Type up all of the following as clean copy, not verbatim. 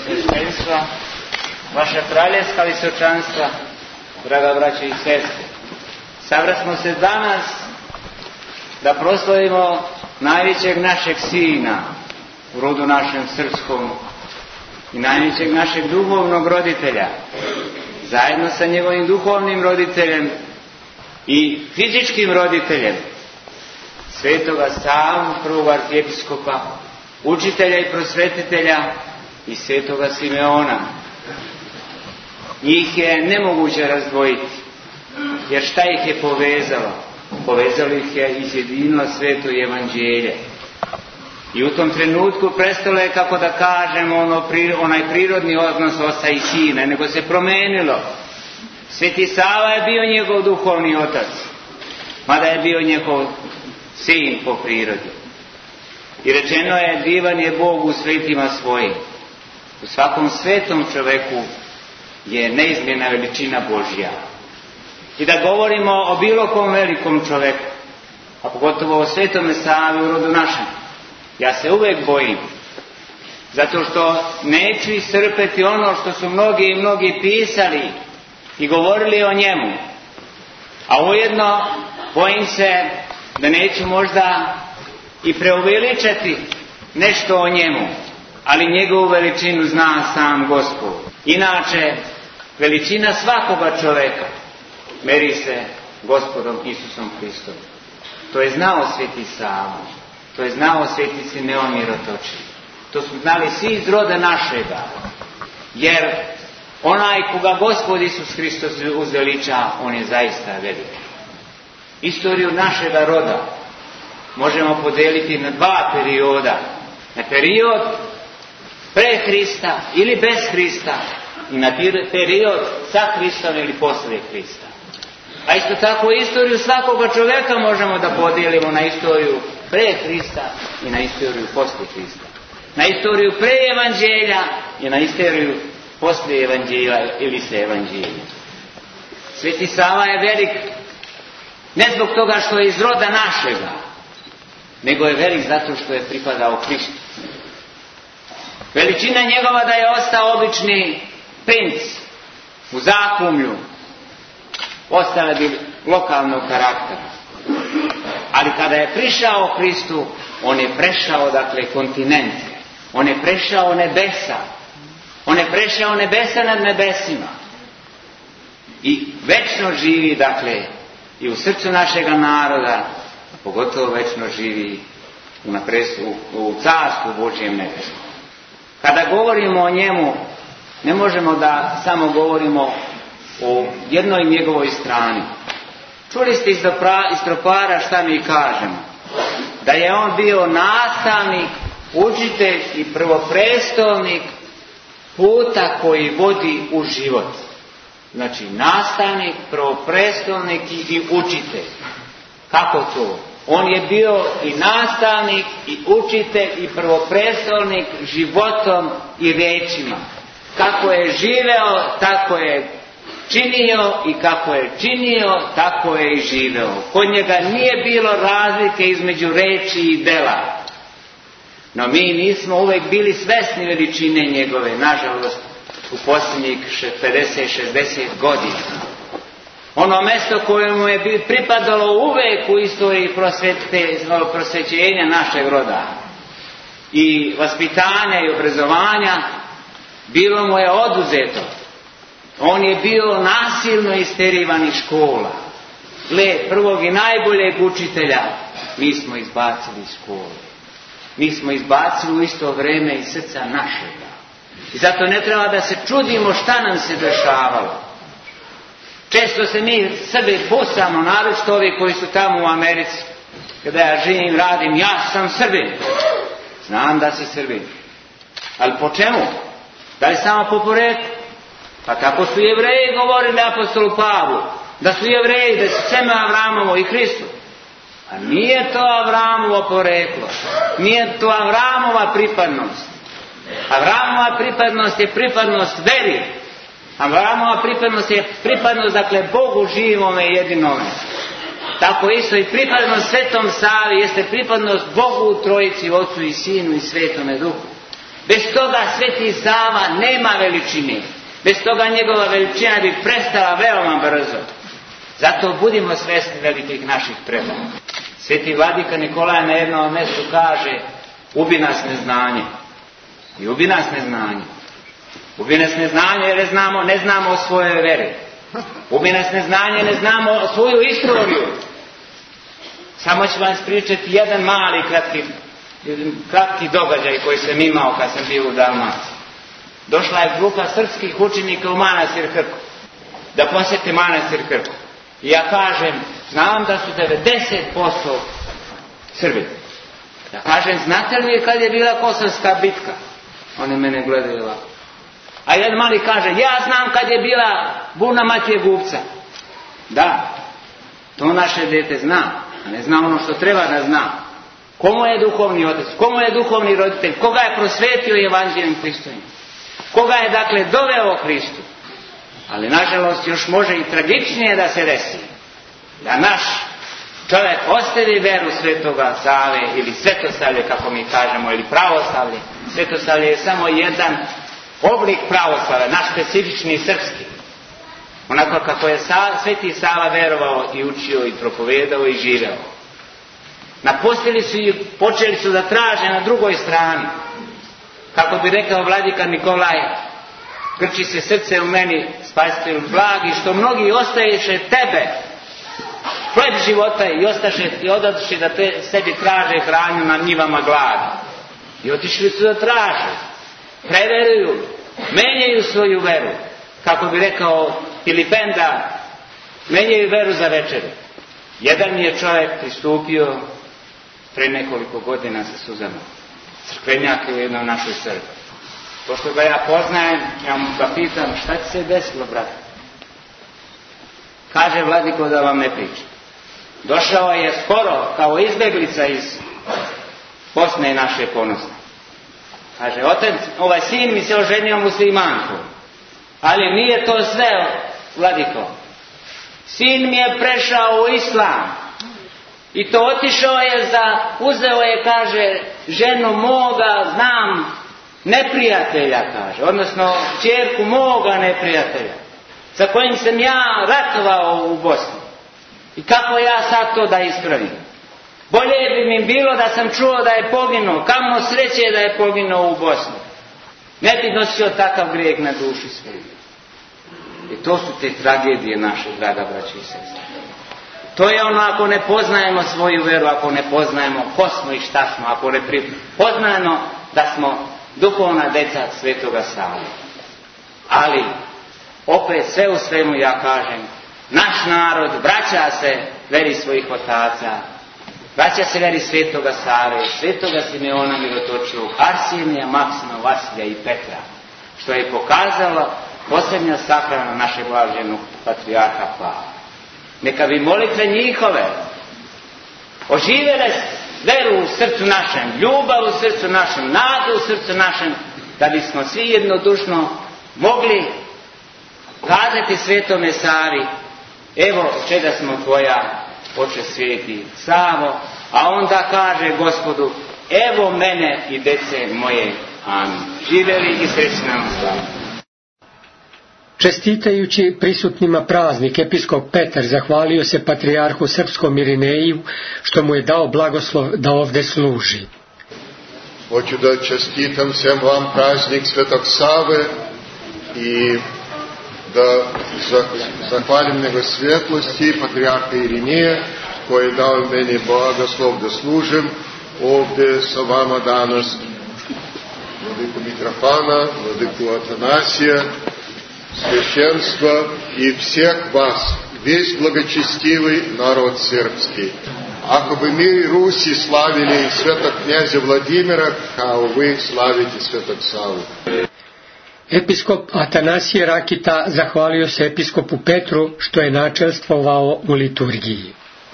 Preosveštenstva, vaša kraljevska visočanstva, draga braće i sestre, sabrasmo se danas da proslavimo najvećeg našeg sina u rodu našem srpskom i najvećeg našeg duhovnog roditelja, zajedno sa njegovim duhovnim roditeljem i fizičkim roditeljem, svetoga Savu, prvog arhijepiskopa, učitelja i prosvetitelja i svetoga Simeona. Njih je nemoguće razdvojiti, jer šta ih je povezalo? Povezalo ih je i sjedinilo sveto evanđelje. I u tom trenutku prestalo je, kako da kažemo, onaj prirodni odnos oca i sina, nego se promenilo. Sveti Sava je bio njegov duhovni otac, mada je bio njegov sin po prirodi. I rečeno je, divan je Bog u svetima svojim. U svakom svetom čoveku je neizmjerna veličina Božja. I da govorimo o bilo kom velikom čoveku, a pogotovo o svetome Savi u rodu našem, ja se uvijek bojim, zato što neću iscrpeti ono što su mnogi pisali i govorili o njemu. A ujedno bojim se da neću možda i preuveličati nešto o njemu, ali njegovu veličinu zna sam Gospod. Inače, veličina svakoga čoveka meri se Gospodom Isusom Hristom. To je znao sveti Sava, to je znao sveti Simeon Mirotoči, to su znali svi iz roda našega, jer onaj koga Gospod Isus Hristos uzveliča, on je zaista velik. Istoriju našega roda možemo podeliti na dva perioda. Na period pre Hrista ili bez Hrista i na period sa Hristom ili poslije Hrista. A isto tako istoriju svakoga čovjeka možemo da podijelimo na istoriju pre Hrista i na istoriju poslije Hrista. Na istoriju pre evanđelja i na istoriju poslije evanđelja ili se evanđelja. Sveti Sava je velik ne zbog toga što je iz roda našega, nego je velik zato što je pripadao Hristu. Veličina njegova da je ostao obični princ u zakumlju, ostale bi lokalnog karaktera. Ali kada je prišao Hristu, on je prešao, kontinente. On je prešao nebesa. On je prešao nebesa nad nebesima. I večno živi, i u srcu našega naroda, pogotovo večno živi u carstvu Božjem nebeskom. Kada govorimo o njemu, ne možemo da samo govorimo o jednoj njegovoj strani. Čuli ste iz tropara šta mi kažemo? Da je on bio nastavnik, učitelj i prvoprestolnik puta koji vodi u život. Znači, nastavnik, prvoprestolnik i učitelj. Kako to? On je bio i nastavnik, i učitelj, i prvoprestolnik životom i rečima. Kako je živeo, tako je činio, i kako je činio, tako je i živeo. Kod njega nije bilo razlike između reči i dela. No mi nismo uvijek bili svesni veličine njegove, nažalost, u posljednjih 50-60 godina. Ono mjesto kojemu je pripadalo uvijek u istoriji prosvećenja našeg roda i vaspitanja i obrazovanja, bilo mu je oduzeto. On je bio nasilno isterivan iz škola. Prvog i najboljeg učitelja mi smo izbacili iz škole. Mi smo izbacili u isto vrijeme iz srca našega. I zato ne treba da se čudimo šta nam se dešavalo. Često se mi Srbi busamo, naročito ovi koji su tamo u Americi. Kada ja živim, radim, ja sam Srbin. Znam da si Srbin. Ali po čemu? Da li samo po poreklu? Pa tako su Jevreji govorili apostolu Pavlu. Da su Jevreji, da su seme Avramovo i Hristo. A nije to Avramovo poreklo. Nije to Avramova pripadnost. Avramova pripadnost je pripadnost veri. Avramova pripadnost je pripadnost, Bogu živome i jedinome. Tako isto i pripadnost Svetom Savi jeste pripadnost Bogu u Trojici, Otcu i Sinu i Svetome Duhu. Bez toga Sveti Sava nema veličine. Bez toga njegova veličina bi prestala veoma brzo. Zato budimo svesni velikih naših predaja. Sveti vladika Nikolaj na jednom mjestu kaže: ubi nas neznanje. I ubi nas neznanje. Ubi nas neznanje jer ne znamo o svojoj veri. Ubi nas neznanje, ne znamo o svoju istoriju. Samo ću vam ispričati jedan mali kratki događaj koji sam imao kad sam bio u Dalmaciji. Došla je grupa srpskih učenika u manastir Krku da posjete manastir Krku. I ja kažem, znam da su 90% Srbi. Ja kažem, znate li kad je bila Kosovska bitka? Oni mene gledaju ovako. A jedan mali kaže, ja znam kad je bila buna Matije Gubca. Da, to naše dete zna, a ne zna ono što treba da zna. Komu je duhovni otac, komu je duhovni roditelj, koga je prosvetio evanđeljem Hristovim, koga je dakle doveo Hristu. Ali nažalost još može i tragičnije da se desi. Da naš čovjek ostavi veru Svetoga Save ili svetosavlje, kako mi kažemo, ili pravoslavlje. Svetosavlje je samo jedan oblik pravoslava, naš specifični srpski. Onako kako je Sveti Sava verovao i učio i propovedao i živeo. Napustili su i počeli su da traže na drugoj strani. Kako bi rekao vladika Nikolaj, grči se srce u meni, spasitelju blagi, što mnogi ostaješe tebe, hleb života, i odaduši da te sebi traže hranju na njivama gladi. I otišli su da traže, preveruju, menjaju svoju veru. Kako bi rekao Filipenda, menjaju veru za večeru. Jedan mi je čovjek pristupio pre nekoliko godina sa suzama. Crkvenjak je u jednoj našoj crkvi. Pošto ga ja poznajem, ja mu ga pitam, šta ti se desilo, brate? Kaže, vladiko, da vam ne pričam. Došao je skoro kao izbeglica iz Bosne naše ponosne. Kaže, ovaj sin mi se oženio muslimankom, ali nije to sve, vladiko. Sin mi je prešao u islam i to otišao je uzeo je, kaže, ženu moga, znam, neprijatelja, kaže, odnosno ćerku moga neprijatelja, sa kojim sam ja ratovao u Bosni. I kako ja sad to da ispravim? Bolje bi mi bilo da sam čuo da je poginuo, kamo sreće da je poginuo u Bosni. Ne bi nosio takav grijeh na duši svoju. I to su te tragedije naše, draga braći i sestre. To je ono, ako ne poznajemo svoju veru, ako ne poznajemo ko smo i šta smo, ako ne poznajemo da smo duhovna deca Svetoga Save. Ali, opet sve u svemu ja kažem, naš narod vraća se veri svojih otaca, vraća se veri Svetoga Save, Svetoga Simeona Mirotočivog, Arsenija, Maksima, Vasilija i Petra, što je pokazalo posljednja sahrana našeg blaženog patrijarha Pavla. Neka bi molitve njihove oživjele veru u srcu našem, ljubav u srcu našem, nadu u srcu našem, da bismo svi jednodušno mogli kazati Svetome Savi, evo čega smo tvoja, Oče sveti Savo, a onda kaže Gospodu, evo mene i dece moje. Amin. Živjeli i srećni nam slavu. Čestitajući prisutnima praznik, episkop Petar zahvalio se patrijarhu srpskom Irineju što mu je dao blagoslov da ovdje služi. Hoću da čestitam svem vam praznik Svetog Save i da zahvalim njegove svjetlosti patrijarha Irineja koji je dao meni blagoslov da služim ovdje sa vama danas. Vladiku Mitrofana, vladiku Atanasija, священства и всех вас, весь благочестивый народ сербский. Ако бы мы, Руси, славили святого князя Владимира, kao вы славите святog Savu. Episkop Atanasije Rakita zahvalio se episkopu Petru što je načelstvovao u liturgiji.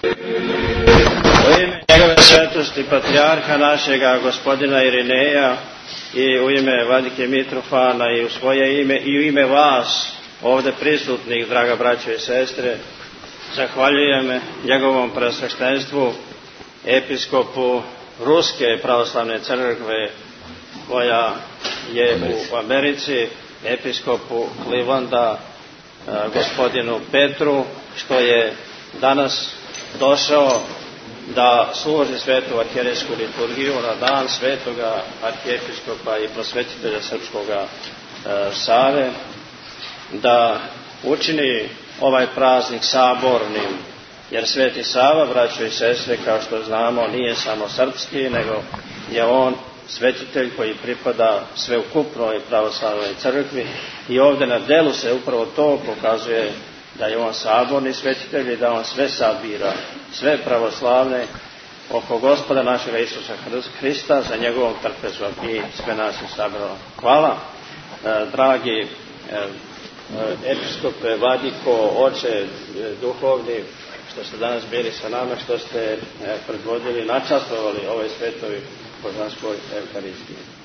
U ime njegove svetosti patrijarha našega gospodina Irineja i u ime vladike Mitrofana i u svoje ime i u ime vas ovdje prisutnih, draga braćo i sestre, zahvaljujem njegovom presveštenstvu, episkopu Ruske pravoslavne crkve, koja je u Americi, episkopu Clevelanda, gospodinu Petru, što je danas došao da služi svetu arhijerejsku liturgiju na dan svetoga arhijepiskopa i prosvetitelja Srpskoga Save, da učini ovaj praznik sabornim, jer Sveti Sava, braćo i sestre, kao što znamo, nije samo srpski, nego je on svetitelj koji pripada sveukupnoj pravoslavnoj crkvi i ovdje na delu se upravo to pokazuje da je on saborni svetitelj i da on sve sabira, sve pravoslavne oko Gospoda našega Isusa Hrista za njegovom trpezom i sve nas je sabralo. Hvala, dragi episkope, vladiko, oče duhovni, što ste danas bili sa nama, što ste predvodili, načastvovali ovoj svetoj božanskoj Euharistiji.